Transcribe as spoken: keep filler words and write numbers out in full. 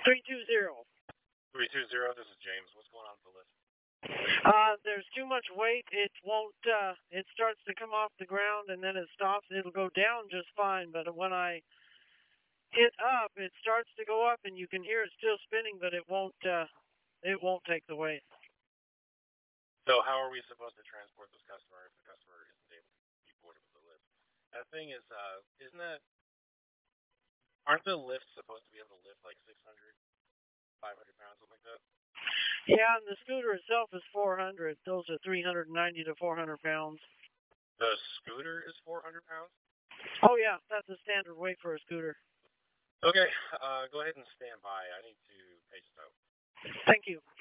three two zero. three two zero, this is James. What's going on with the lift? Uh, there's too much weight. It won't, uh, it starts to come off the ground and then it stops. It'll go down just fine, but when I hit up, it starts to go up and you can hear it still spinning, but it won't, uh, it won't take the weight. So how are we supposed to transport this customer if the customer isn't able to be boarded with the lift? That thing is, uh, isn't that, aren't the lifts supposed to be able to lift like six hundred, five hundred pounds, something like that? Yeah, and the scooter itself is four hundred. Those are three ninety to four hundred pounds. The scooter is four hundred pounds? Oh, yeah, that's the standard weight for a scooter. Okay, uh, go ahead and stand by. I need to pay Stowe. Thank you.